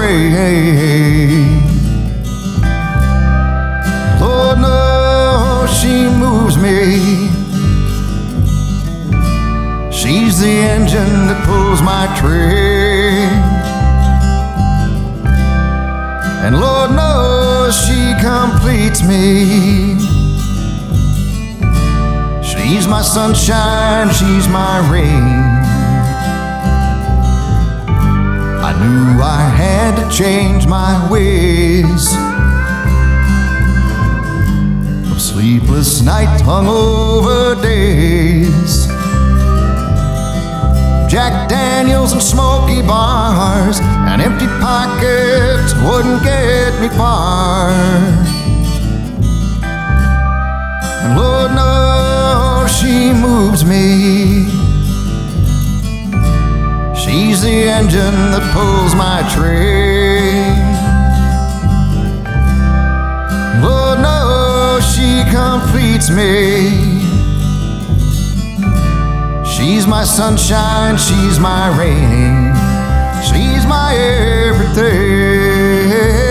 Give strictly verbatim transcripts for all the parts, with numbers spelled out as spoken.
way. Lord knows she moves me. She's the engine that pulls my train, and Lord knows she completes me. She's my sunshine, she's my rain. I knew I had to change my ways. From sleepless nights, hungover days, Jack Daniels and smoky bars and empty pockets wouldn't get me far. And Lord knows she moves me. She's the engine that pulls my train. Lord knows she completes me. She's my sunshine, she's my rain, she's my everything.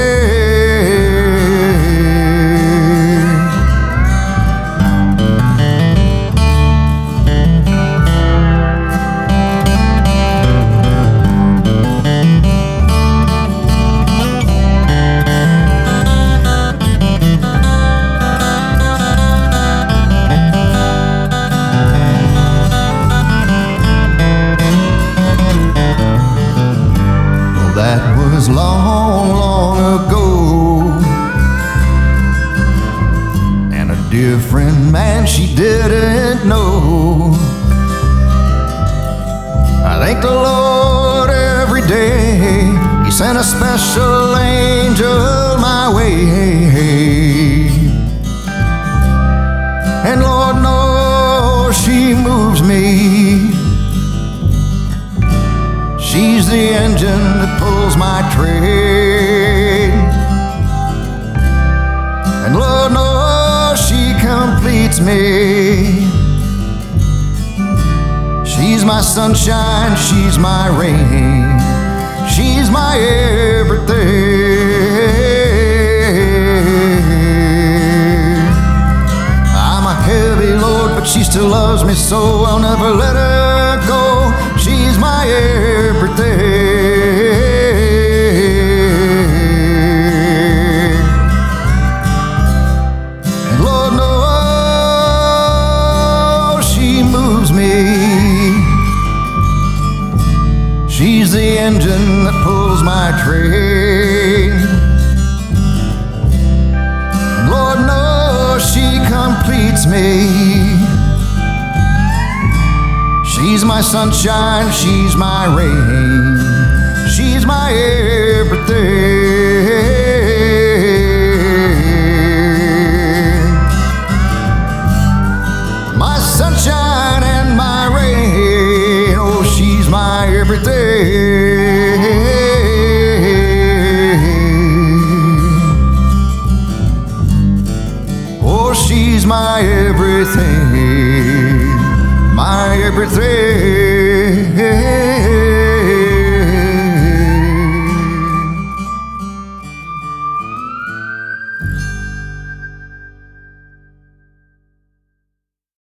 That was long, long ago, and a different man she didn't know. I thank the Lord every day He sent a special angel my way. And Lord knows she moves me. She's the engine that pulls my train, and Lord knows she completes me. She's my sunshine, she's my rain, she's my everything. I'm a heavy load, but she still loves me so I'll never let her go. She's my everything. And Lord knows she moves me. She's the engine that pulls my train. And Lord knows she completes me. She's my sunshine, she's my rain, she's my everything. My sunshine and my rain, oh, she's my everything. Oh, she's my everything. My everything.